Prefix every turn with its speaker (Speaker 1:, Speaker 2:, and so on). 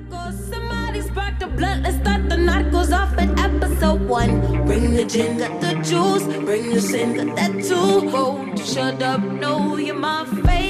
Speaker 1: Somebody spark the blood, let's start the night. Goes off at episode 1. Bring the gin, got the juice. Bring the sin, got that too. Won't you shut up, no, you're my favorite.